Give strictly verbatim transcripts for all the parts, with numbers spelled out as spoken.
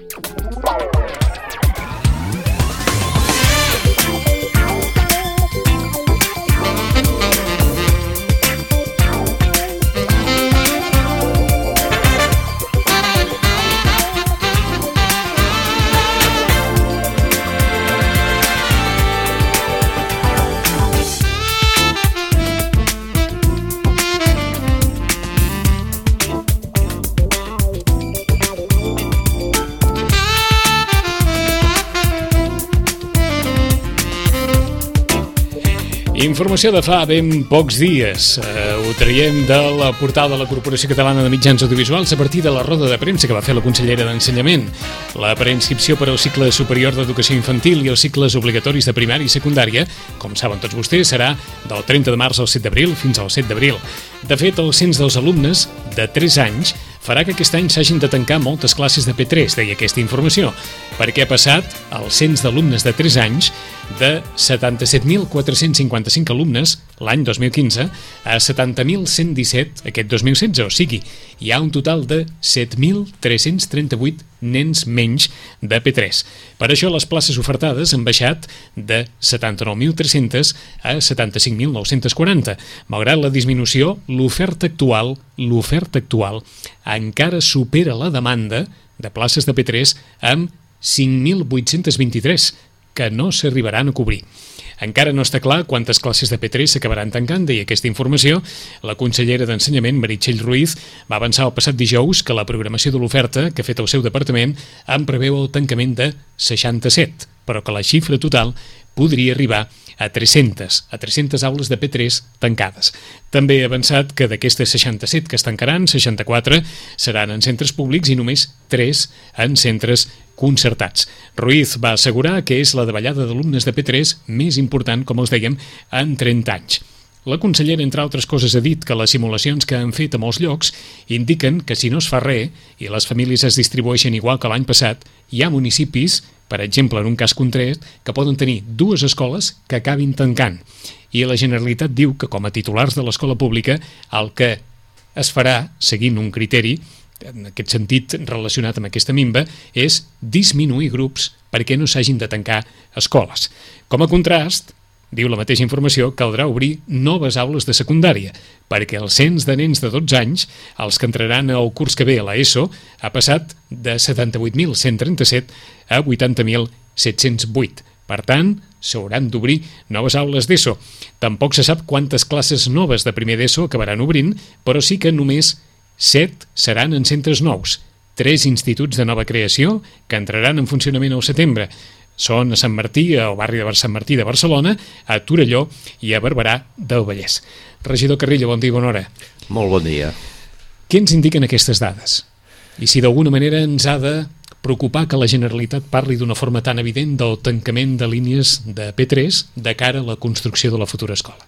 Informació de fa ben pocs dies. Eh, ho traiem de la portal de la Corporació Catalana de Mitjans Audiovisuals a partir de la roda de premsa que va fer la consellera d'Ensenyament. La preinscripció per al cicle superior d'educació infantil i els cicles obligatoris de primària i secundària, com saben tots vostès, serà del trenta de març al set d'abril fins al set d'abril. De fet, el cens dels alumnes de tres anys farà que aquest any s'hagin de tancar moltes classes de P tres, deia aquesta informació, perquè ha passat el cens d'alumnes de tres anys de setanta-set mil quatre-cents cinquanta-cinc alumnes l'any dos mil quinze a setanta mil cent disset aquest dos mil setze, o sigui, hi ha un total de set mil tres-cents trenta-vuit nens menys de P tres. Per això les places ofertades han baixat de setanta-nou mil tres-cents a setanta-cinc mil nou-cents quaranta. Malgrat la disminució, l'oferta actual, l'oferta actual encara supera la demanda de places de P tres amb cinc mil vuit-cents vint-i-tres, que no s'arribaran a cobrir. Encara no està clar quantes classes de P tres s'acabaran tancant, deia aquesta informació. La consellera d'Ensenyament, Meritxell Ruiz, va avançar el passat dijous que la programació de l'oferta que ha fet el seu departament en preveu el tancament de seixanta-set, però que la xifra total podria arribar a tres-centes, a tres-centes aules de P tres tancades. També ha avançat que d'aquestes seixanta-set que es tancaran, seixanta-quatre seran en centres públics i només tres en centres concertats. Ruiz va assegurar que és la davallada d'alumnes de P tres més important, com els dèiem, en trenta anys. La consellera, entre altres coses, ha dit que les simulacions que han fet a molts llocs indiquen que si no es fa res i les famílies es distribueixen igual que l'any passat, hi ha municipis, per exemple, en un cas concret, que poden tenir dues escoles que acabin tancant. I la Generalitat diu que, com a titulars de l'escola pública, el que es farà, seguint un criteri, en aquest sentit relacionat amb aquesta minva, és disminuir grups perquè no s'hagin de tancar escoles. Com a contrast, diu la mateixa informació, caldrà obrir noves aules de secundària, perquè el cens de nens de dotze anys, els que entraran al curs que ve a l'ESO, ha passat de setanta-vuit mil cent trenta-set a vuitanta mil set-cents vuit. Per tant, s'hauran d'obrir noves aules d'ESO. Tampoc se sap quantes classes noves de primer d'ESO acabaran obrint, però sí que només set seran en centres nous. Tres instituts de nova creació que entraran en funcionament al setembre. Són a Sant Martí, al barri de Sant Martí de Barcelona, a Torelló i a Barberà del Vallès. Regidor Carrillo, bon dia i bona hora. Molt bon dia. Què ens indiquen aquestes dades? I si d'alguna manera ens ha de preocupar que la Generalitat parli d'una forma tan evident del tancament de línies de P tres de cara a la construcció de la futura escola?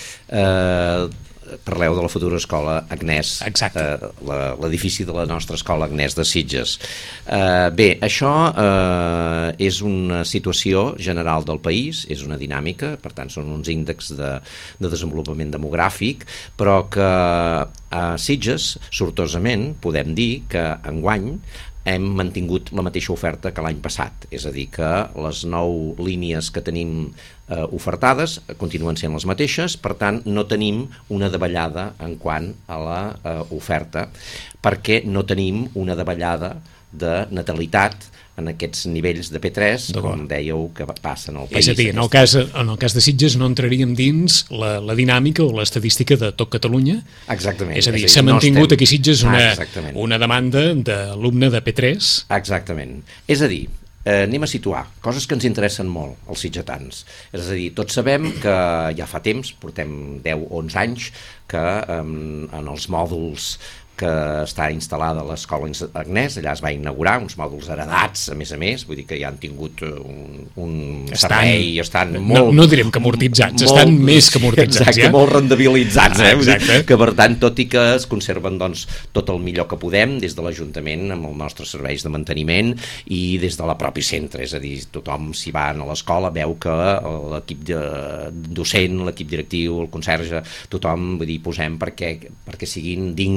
Eh... Uh... Parleu de la futura escola Agnès, Exacte. eh, l'edifici de la nostra escola Agnès de Sitges. Eh, bé, això eh, és una situació general del país, és una dinàmica, per tant són uns índexs de, de desenvolupament demogràfic, però que a Sitges, sortosament, podem dir que enguany hem mantingut la mateixa oferta que l'any passat, és a dir, que les nou línies que tenim eh, ofertades continuen sent les mateixes, per tant no tenim una davallada en quant a la eh, oferta, perquè no tenim una davallada de natalitat en aquests nivells de P tres, com dèieu, que passen al país. És a dir, en el cas, en el cas de Sitges no entraríem dins la, la dinàmica o l'estadística de tot Catalunya. Exactament. És a dir, s'ha mantingut no estem... aquí a Sitges una, ah, una demanda d'alumne de P tres. Exactament. És a dir, eh, anem a situar coses que ens interessen molt, els sitgetans. És a dir, tots sabem que ja fa temps, portem deu o onze anys, que eh, en els mòduls que està instal·lada a l'escola Agnès, allà es va inaugurar uns mòduls heredats, a més a més, vull dir que ja han tingut un, un estan, servei, estan no, molt... No direm que amortitzats, molt, estan més que amortitzats. Exacte, ja? Molt rendibilitzats, eh? Exacte. Que per tant, tot i que es conserven doncs, tot el millor que podem des de l'Ajuntament amb els nostres serveis de manteniment i des de la propi centre, és a dir, tothom s'hi va a l'escola, veu que l'equip de docent, l'equip directiu, el conserge, tothom, vull dir, posem perquè, perquè siguin dignes i perquè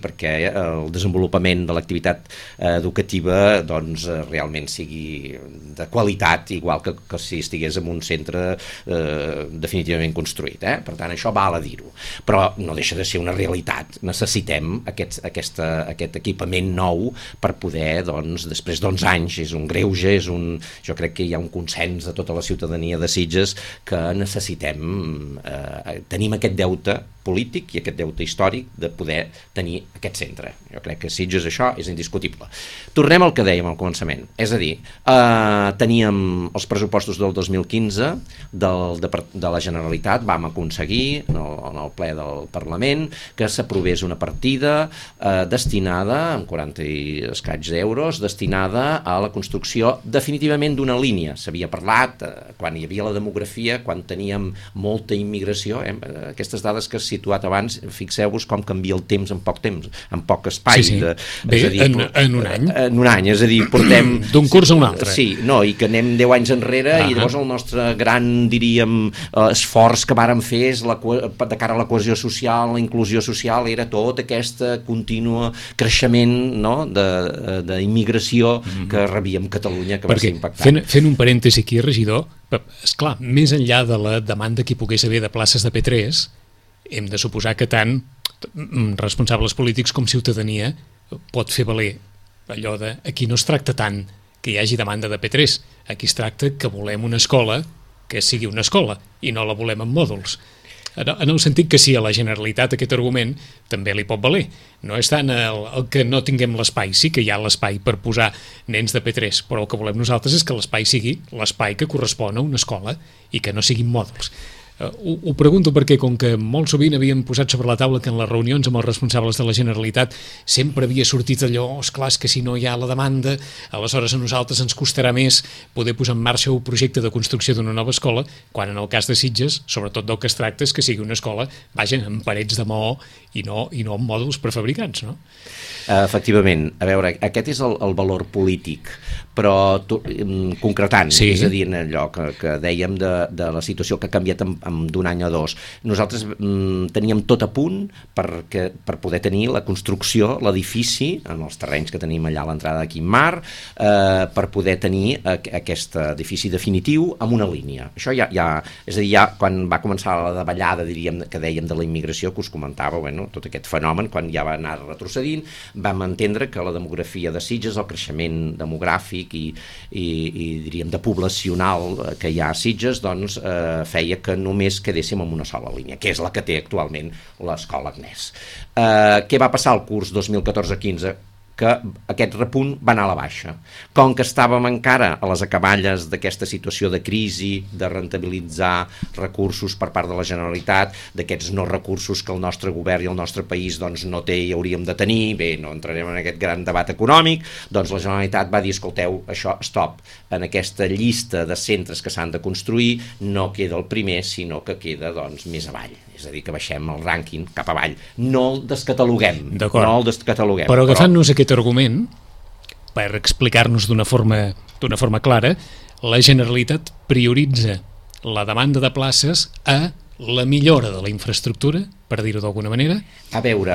perquè el desenvolupament de l'activitat educativa doncs, realment sigui de qualitat, igual que, que si estigués en un centre eh, definitivament construït. Eh? Per tant, això val a dir-ho. Però no deixa de ser una realitat. Necessitem aquest, aquesta, aquest equipament nou per poder, doncs, després d'onze anys, és un greuge, és un, jo crec que hi ha un consens de tota la ciutadania de Sitges que necessitem, eh, tenim aquest deute polític i aquest deute històric de poder tenir aquest centre. Jo crec que Sitges això és indiscutible. Tornem al que dèiem al començament, és a dir, eh, teníem els pressupostos del dos mil quinze del, de, de la Generalitat, vam aconseguir en el, en el ple del Parlament que s'aprovés una partida eh, destinada, amb quaranta i escaig d'euros, destinada a la construcció definitivament d'una línia. S'havia parlat eh, quan hi havia la demografia, quan teníem molta immigració, eh, aquestes dades que situat abans, fixeu-vos com canvia el temps en poc temps, en poc espai. Sí, sí. De, Bé, és a dir, en, en un any. En un any, és a dir, portem... D'un curs a un altre. Sí, no, i que anem deu anys enrere uh -huh. i llavors el nostre gran, diríem, esforç que vàrem fer és la, de cara a la cohesió social, la inclusió social, era tot aquest continu creixement, no?, d'immigració uh -huh. que rebíem Catalunya, que Perquè, va ser impactant. Fent, fent un parèntesi aquí, regidor, esclar, més enllà de la demanda que hi pogués haver de places de P tres, hem de suposar que tant responsables polítics com ciutadania pot fer valer allò de aquí no es tracta tant que hi hagi demanda de P tres, aquí es tracta que volem una escola que sigui una escola i no la volem en mòduls. En el sentit que sí, a la Generalitat aquest argument també li pot valer. No és tant el, el que no tinguem l'espai, sí que hi ha l'espai per posar nens de P tres, però el que volem nosaltres és que l'espai sigui l'espai que correspon a una escola i que no siguin mòduls. Uh, ho, ho pregunto perquè, com que molt sovint havíem posat sobre la taula que en les reunions amb els responsables de la Generalitat sempre havia sortit allò, esclar, és que si no hi ha la demanda, aleshores a nosaltres ens costarà més poder posar en marxa un projecte de construcció d'una nova escola, quan en el cas de Sitges, sobretot del que es tracta és que sigui una escola, vaja, amb parets de maó i no, i no amb mòduls prefabricats, no? Uh, efectivament, a veure, aquest és el, el valor polític, però tu, um, concretant, sí. És a dir, en allò que, que dèiem de, de la situació que ha canviat en, en d'un any a dos. Nosaltres um, teníem tot a punt per, per poder tenir la construcció, l'edifici, en els terrenys que tenim allà a l'entrada de Quimmar, eh, per poder tenir a, aquest edifici definitiu amb una línia. Això ja, ja, és a dir, ja quan va començar la davallada, diríem, que dèiem de la immigració, que us comentava, bueno, tot aquest fenomen, quan ja va anar retrocedint, vam entendre que la demografia de Sitges, el creixement demogràfic i, i, i diríem, de poblacional que hi ha a Sitges, doncs eh, feia que només quedéssim en una sola línia, que és la que té actualment l'Escola Agnès. Eh, què va passar al curs dos mil catorze quinze? Que aquest repunt va anar a la baixa. Com que estàvem encara a les acaballes d'aquesta situació de crisi, de rentabilitzar recursos per part de la Generalitat, d'aquests no recursos que el nostre govern i el nostre país doncs, no té i hauríem de tenir, bé, no entrarem en aquest gran debat econòmic, doncs la Generalitat va dir, escolteu, això, stop, en aquesta llista de centres que s'han de construir no queda el primer, sinó que queda doncs, més avall. És a dir, que baixem el rànquing cap avall. No el descataloguem. No el descataloguem. Però agafant-nos però... aquest argument, per explicar-nos d'una forma, d'una forma clara, la Generalitat prioritza la demanda de places a la millora de la infraestructura, per dir-ho d'alguna manera. A veure...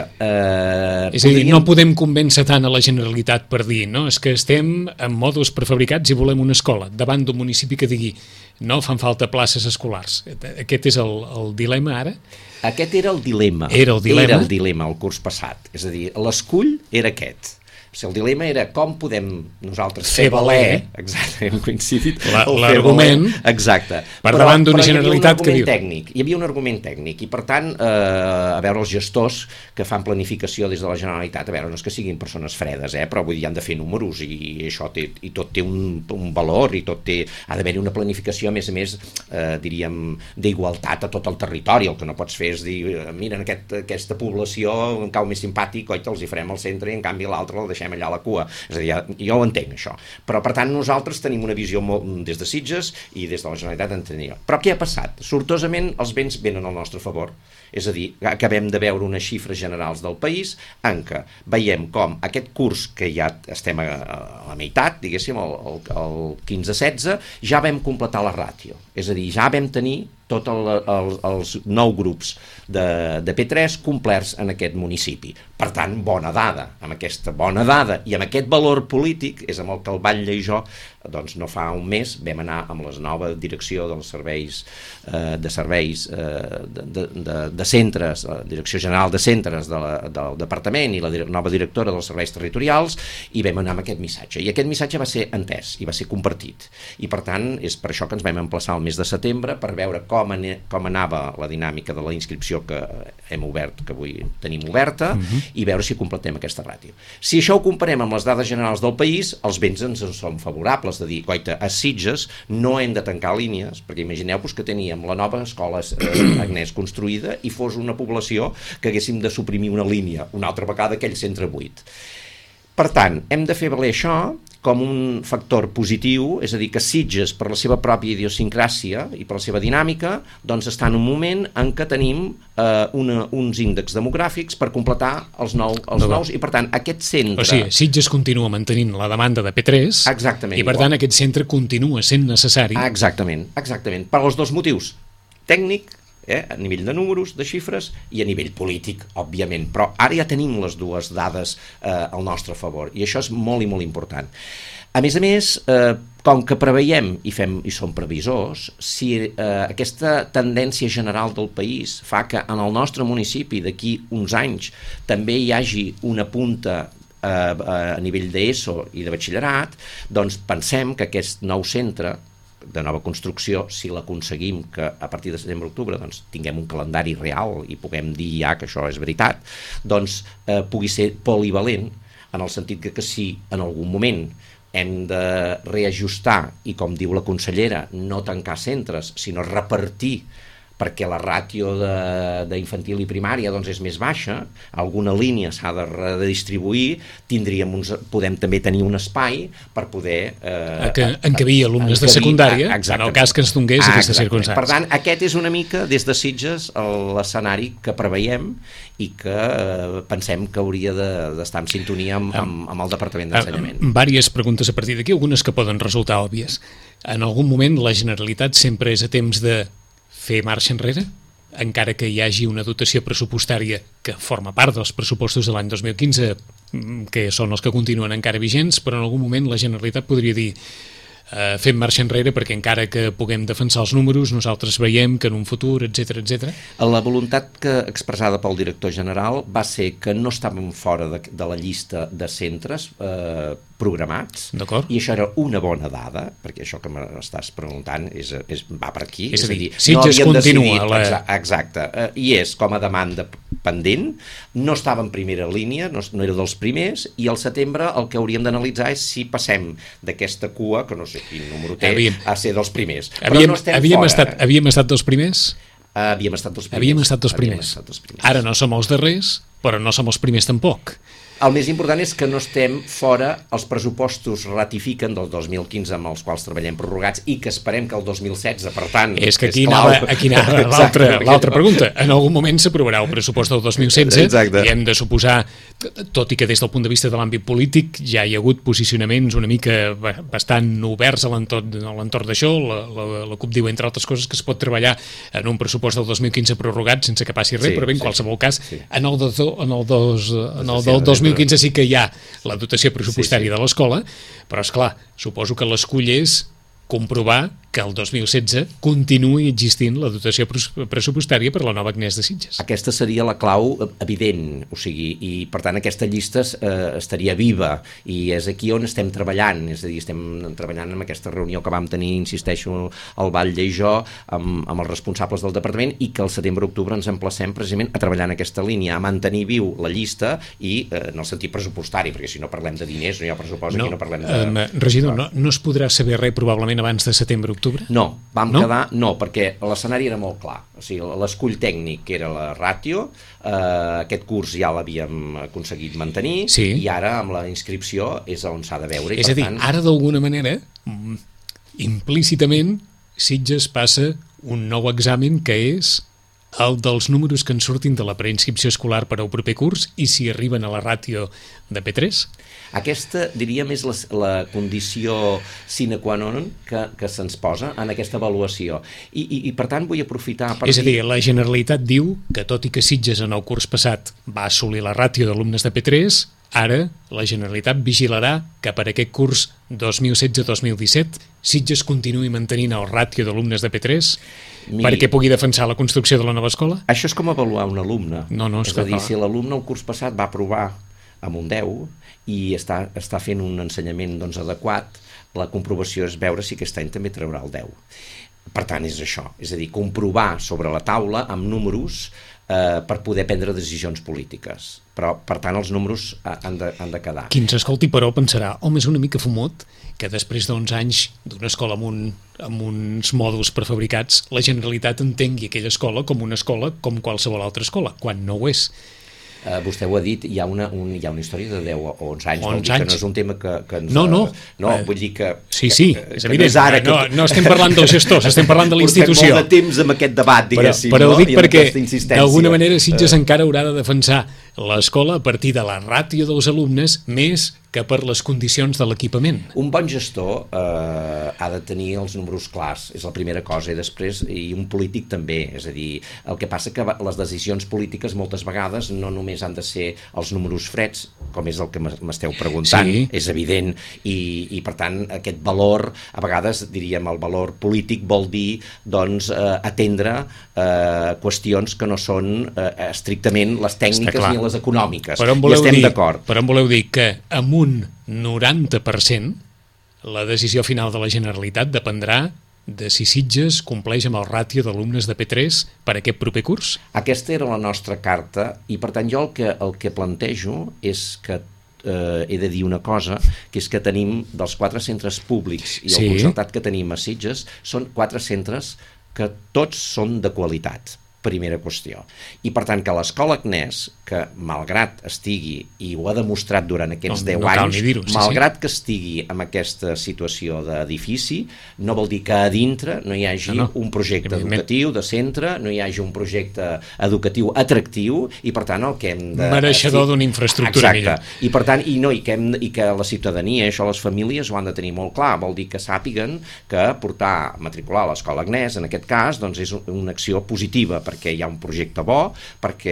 Eh, és a dir, podríem... no podem convèncer tant a la Generalitat per dir, no, és que estem en mòduls prefabricats i volem una escola, davant d'un municipi que digui no fan falta places escolars. Aquest és el, el dilema ara? Aquest era el dilema. Era el dilema? Era el dilema el curs passat. És a dir, l'escull era aquest. O sigui, el dilema era com podem nosaltres fer valer, exacte, hem coincidit, l'argument, exacte, per però, davant d'una Generalitat que diu... Tècnic, hi havia un argument tècnic i, per tant, eh, a veure, els gestors que fan planificació des de la Generalitat, a veure, no és que siguin persones fredes, eh, però vull dir, han de fer números i, i això té, i tot té un, un valor i tot té, ha d'haver-hi una planificació, a més a més, eh, diríem, d'igualtat a tot el territori. El que no pots fer és dir, mira, aquest, aquesta població em cau més simpàtic, oi, els hi farem al centre i en canvi l'altre el deixem allà a la cua. És a dir, jo ho entenc, això. Però, per tant, nosaltres tenim una visió molt, des de Sitges i des de la Generalitat en tenia. Però què ha passat? Sortosament, els vents venen al nostre favor. És a dir, acabem de veure unes xifres generals del país en què veiem com aquest curs que ja estem a, a la meitat, diguéssim, el, el, el quinze setze, ja vam completar la ràtio. És a dir, ja vam tenir tots el, el, els nou grups de, de P tres complerts en aquest municipi. Per tant, bona dada. Amb aquesta bona dada i amb aquest valor polític és amb el que el Batlle i jo, doncs no fa un mes, vam anar amb la nova direcció dels serveis eh, de serveis eh, de, de, de, de centres, la Direcció General de Centres de la, del Departament i la nova directora dels serveis territorials, i vam anar amb aquest missatge. I aquest missatge va ser entès i va ser compartit. I per tant, és per això que ens vam emplaçar el mes de setembre per veure com, ane, com anava la dinàmica de la inscripció que hem obert, que avui tenim oberta, uh-huh. i veure si completem aquesta ràtio. Si això ho comparem amb les dades generals del país, els vents ens en són favorables, de dir, coita, a Sitges no hem de tancar línies, perquè imagineu-vos que teníem la nova escola eh, Agnès construïda i fos una població que haguéssim de suprimir una línia, una altra vegada aquell centre buit. Per tant, hem de fer valer això com un factor positiu, és a dir, que Sitges, per la seva pròpia idiosincràsia i per la seva dinàmica, doncs està en un moment en què tenim eh, una, uns índexs demogràfics per completar els, nou, els no, nous, i per tant, aquest centre... O sigui, Sitges continua mantenint la demanda de P tres, exactament, i per igual. tant aquest centre continua sent necessari. Exactament, exactament, per als dos motius, tècnic, Eh, a nivell de números, de xifres i a nivell polític, òbviament, però ara ja tenim les dues dades eh, al nostre favor i això és molt i molt important. A més a més, eh, com que preveiem i, fem, i som previsors, si eh, aquesta tendència general del país fa que en el nostre municipi d'aquí uns anys també hi hagi una punta eh, a nivell d'ESO i de batxillerat, doncs pensem que aquest nou centre de nova construcció, si l'aconseguim que a partir de setembre-octubre doncs, tinguem un calendari real i puguem dir ja que això és veritat, doncs eh, pugui ser polivalent en el sentit que, que si en algun moment hem de reajustar i, com diu la consellera, no tancar centres, sinó repartir perquè la ràtio d'infantil i primària doncs, és més baixa, alguna línia s'ha de redistribuir, tindríem uns, podem també tenir un espai per poder... Eh, que encabir alumnes de secundària, en el cas que ens donés aquesta circumstància. Per tant, aquest és una mica, des de Sitges, l'escenari que preveiem i que eh, pensem que hauria d'estar de, en sintonia amb, amb, amb el Departament d'Ensenyament. Vàries preguntes a partir d'aquí, algunes que poden resultar òbvies. En algun moment la Generalitat sempre és a temps de fer marxa enrere, encara que hi hagi una dotació pressupostària que forma part dels pressupostos de l'any dos mil quinze, que són els que continuen encara vigents, però en algun moment la Generalitat podria dir eh, fem marxa enrere perquè encara que puguem defensar els números, nosaltres veiem que en un futur, etcètera, etcètera. La voluntat que expressada pel director general va ser que no estàvem fora de, de la llista de centres eh, programats, i això era una bona dada, perquè això que m'estàs preguntant és, és, va per aquí, és, és a dir, dir Sitges no continua decidit, la... exacte, eh, i és com a demanda pendent, no estava en primera línia, no, no era dels primers, i al setembre el que hauríem d'analitzar és si passem d'aquesta cua, que no sé quin número té, havíem, a ser dels primers. Havíem, però no estem havíem, fora. Estat, havíem estat dels primers? Uh, havíem estat dels primers. Havíem estat dels primers. Estat dels primers. Ara no som els darrers, però no som els primers tampoc. El més important és que no estem fora, els pressupostos ratifiquen del dos mil quinze amb els quals treballem prorrogats i que esperem que el dos mil setze, per tant... És que aquí és anava, aquí anava l'altra pregunta. En algun moment s'aprovarà el pressupost del dos mil setze. Exacte. I hem de suposar, tot i que des del punt de vista de l'àmbit polític ja hi ha hagut posicionaments una mica bastant oberts a l'entorn d'això, la, la, la CUP diu, entre altres coses, que es pot treballar en un pressupost del dos mil quinze prorrogat sense que passi res, sí, però bé, en sí, qualsevol cas, sí. en el, dos, en el, dos, en el del dos mil quinze sí que hi ha la dotació pressupostària sí, sí. de l'escola, però és clar, suposo que l'escull és comprovar que el dos mil setze continuï existint la dotació pressupostària per la nova Agnès de Sitges. Aquesta seria la clau evident, o sigui, i per tant aquesta llista eh, estaria viva, i és aquí on estem treballant, és a dir, estem treballant en aquesta reunió que vam tenir, insisteixo, el Batlle i jo, amb, amb els responsables del departament, i que al setembre-octubre ens emplacem precisament a treballar en aquesta línia, a mantenir viu la llista i eh, en el sentit pressupostari, perquè si no parlem de diners, no hi ha pressupost, no, aquí no parlem de... Um, regidor, no, no es podrà saber res probablement abans de setembre-octubre? No, vam no? quedar, no, perquè l'escenari era molt clar, o sigui, l'escull tècnic era la ràtio, eh, aquest curs ja l'havíem aconseguit mantenir, sí. i ara amb la inscripció és on s'ha de veure. I és per a dir, tant... ara d'alguna manera, implícitament, Sitges passa un nou examen que és el dels números que en surtin de la preinscripció escolar per al proper curs i si arriben a la ràtio de P tres? Aquesta, diríem, és la, la condició sine qua non que, que se'ns posa en aquesta avaluació. I, i, i per tant, vull aprofitar per És a dir, la Generalitat diu que tot i que Sitges en el curs passat va assolir la ràtio d'alumnes de P tres, ara la Generalitat vigilarà que per aquest curs dos mil setze dos mil disset Sitges continuï mantenint el ràtio d'alumnes de P tres Miri, perquè pugui defensar la construcció de la nova escola? Això és com avaluar un alumne. No, no, és, és a dir, si l'alumne el curs passat va aprovar amb un deu i està, està fent un ensenyament doncs, adequat, la comprovació és veure si aquest any també traurà el deu. Per tant, és això, és a dir, comprovar sobre la taula amb números eh, per poder prendre decisions polítiques. Però, per tant, els números han de, han de quedar. Qui ens escolti, però, pensarà, home, és una mica fumut que després d'onze anys d'una escola amb, un, amb uns mòduls prefabricats, la Generalitat entengui aquella escola com una escola com qualsevol altra escola, quan no ho és. Uh, vostè ho ha dit, hi ha una, un, hi ha una història de deu o onze anys, vol dir anys. que no és un tema que, que ens... No, no. No, uh, vull dir que... Sí, sí, que, és evident. Que no, és ara que... no, no estem parlant dels gestors, estem parlant de la institució. Portem molt de temps amb aquest debat, diguéssim. Però, però ho no? dic perquè, d'alguna manera, Sitges uh... encara haurà de defensar l'escola a partir de la ràtio dels alumnes més que per les condicions de l'equipament. Un bon gestor eh, ha de tenir els números clars, és la primera cosa, i després, i un polític també, és a dir, el que passa que les decisions polítiques moltes vegades no només han de ser els números freds, com és el que m'esteu preguntant, sí. És evident, i, i per tant aquest valor, a vegades diríem el valor polític vol dir doncs eh, atendre eh, qüestions que no són eh, estrictament les tècniques ni les econòmiques, i estem d'acord. Però em voleu dir que amb un noranta per cent la decisió final de la Generalitat dependrà de si Sitges compleix amb el ràtio d'alumnes de P tres per aquest proper curs? Aquesta era la nostra carta i per tant jo el que, el que plantejo és que eh, he de dir una cosa, que és que tenim dels quatre centres públics i el sí. concertat que tenim a Sitges són quatre centres que tots són de qualitat. Primera qüestió. I per tant que l'escola Agnès, que malgrat estigui, i ho ha demostrat durant aquests no, deu no anys, sí, malgrat sí. que estigui en aquesta situació d'edifici, no vol dir que a dintre no hi hagi no, no. un projecte educatiu de centre, no hi hagi un projecte educatiu atractiu, i per tant el que hem de... Mereixedor d'una infraestructura millor. I per tant, i, no, i, que hem, i que la ciutadania, això les famílies ho han de tenir molt clar, vol dir que sàpiguen que portar, matricular a l'escola Agnès, en aquest cas, doncs és una acció positiva, perquè hi ha un projecte bo, perquè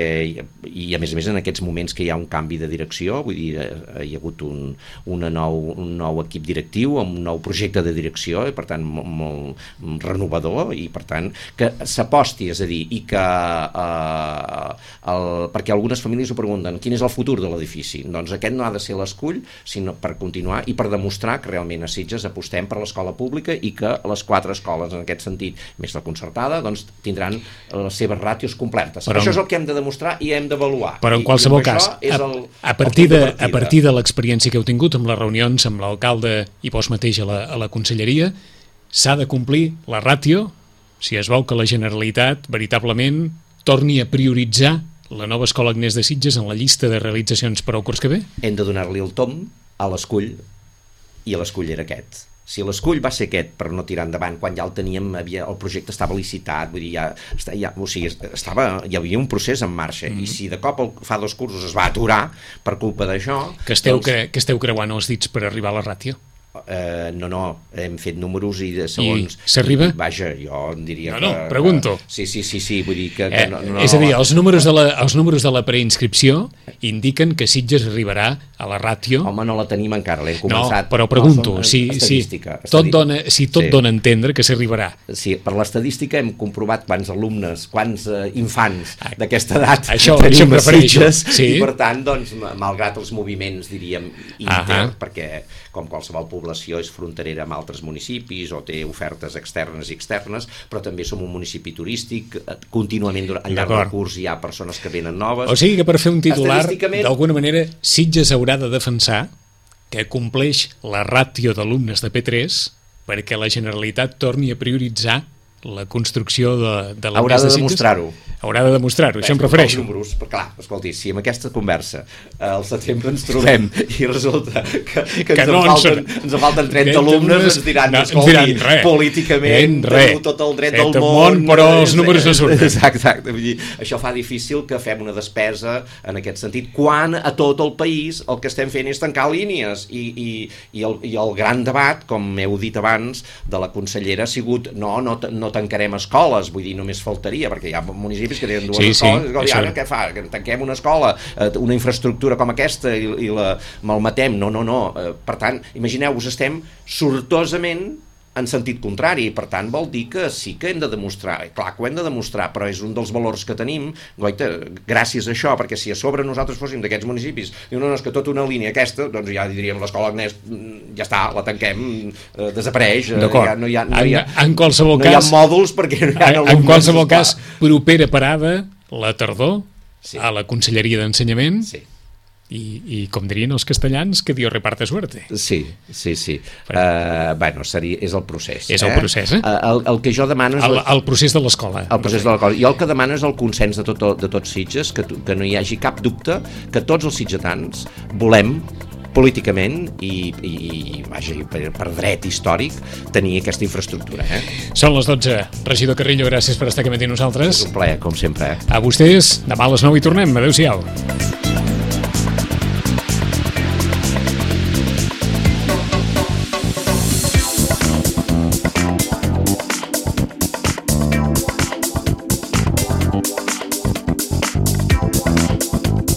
i a més a més en aquests moments que hi ha un canvi de direcció, vull dir, hi ha hagut un, una nou, un nou equip directiu, un nou projecte de direcció, i per tant molt, molt renovador, i per tant que s'aposti, és a dir, i que eh, el, perquè algunes famílies ho pregunten, quin és el futur de l'edifici? Doncs aquest no ha de ser l'escull, sinó per continuar i per demostrar que realment a Sitges apostem per l'escola pública i que les quatre escoles en aquest sentit, més la concertada, doncs tindran les seves ràtios complertes. Però, això és el que hem de demostrar i hem d'avaluar. Però en qualsevol cas, a, a partir de, a partir de l'experiència que heu tingut amb les reunions amb l'alcalde i vos mateix a la, a la conselleria, s'ha de complir la ràtio si es vol que la Generalitat veritablement torni a prioritzar la nova escola Agnès de Sitges en la llista de realitzacions per al curs que ve? Hem de donar-li el tom a l'escull i l'escull era aquest. Si l'escull va ser aquest per no tirar endavant quan ja el teníem, havia, el projecte estava licitat, vull dir, ja, ja, o sigui, estava, hi havia un procés en marxa, mm-hmm. i si de cop el, fa dos cursos es va aturar per culpa d'això... Que esteu, doncs, que, que esteu creuant els dits per arribar a la ràtio? Uh, no, no, hem fet números i de segons... I s'arriba? Vaja, jo em diria no, que... No, no, pregunto. Que, sí, sí, sí, sí, vull dir que... que eh, no, no, és a dir, els números de la, els números de la preinscripció indiquen que Sitges arribarà a la ràtio... Home, no la tenim encara, l'hem començat... No, però pregunto, no, si, si, tot dona, si tot sí. dona a entendre que s'arribarà. Sí, per l'estadística hem comprovat quants alumnes, quants uh, infants d'aquesta edat això, tenim a Sitges, sí. i per tant, doncs, malgrat els moviments, diríem, interns, perquè com qualsevol població és fronterera amb altres municipis o té ofertes externes i externes, però també som un municipi turístic, contínuament al llarg del curs hi ha persones que venen noves. O sigui que per fer un titular, d'alguna manera, Sitges haurà de defensar que compleix la ràtio d'alumnes de P tres perquè la Generalitat torni a prioritzar la construcció de, de l'Agnès Haurà de, de Sitges? demostrar-ho. Haurà de demostrar-ho, això em refereixo. Números, però clar, escolti, si amb aquesta conversa al setembre ens trobem i resulta que, que, que ens, no, en falten, ens en falten trenta alumnes, ens diran, no, escolti, ens diran políticament teniu tot el dret del món, món, però els números no surten. Exacte, exacte. Vull dir, això fa difícil que fem una despesa en aquest sentit, quan a tot el país el que estem fent és tancar línies i, i, i, el, i el gran debat, com heu dit abans, de la consellera ha sigut no, no, no tancarem escoles, vull dir, només faltaria, perquè hi ha municipis que tenen dues sí, escoles, sí, i ara què fa? Que tanquem una escola, una infraestructura com aquesta i, i la malmetem? No, no, no. Per tant, imagineu-vos, estem sortosament en sentit contrari, per tant vol dir que sí que hem de demostrar, clar que ho hem de demostrar, però és un dels valors que tenim, goita, gràcies a això, perquè si a sobre nosaltres fóssim d'aquests municipis, i no, no, és que tota una línia aquesta, doncs ja diríem l'escola Agnès, ja està, la tanquem, eh, desapareix, eh, ja no hi ha, no hi ha, en, en qualsevol no cas, hi ha mòduls perquè no hi ha alumnes. En qualsevol cas, propera parada, la tardor, sí. A la Conselleria d'Ensenyament, sí. I, i com dirien els castellans, que Dios reparte suerte. Sí, sí, sí. Uh, bueno, seria, és el procés. És el eh? procés, eh? Uh, el, el que jo demano és... El, el procés de l'escola. El procés de l'escola. Jo el que demano és el consens de, tot, de tots Sitges, que, que no hi hagi cap dubte que tots els sitgetans volem políticament i, i, i vaja, per, per dret històric tenir aquesta infraestructura. Eh? Són les dotze. Regidor Carrillo, gràcies per estar aquí amb nosaltres. És un plaer, com sempre. Eh? A vostès, demà a les nou hi tornem. Adéu-siau.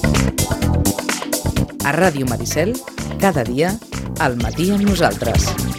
A Ràdio Maricel, cada dia, al matí amb nosaltres.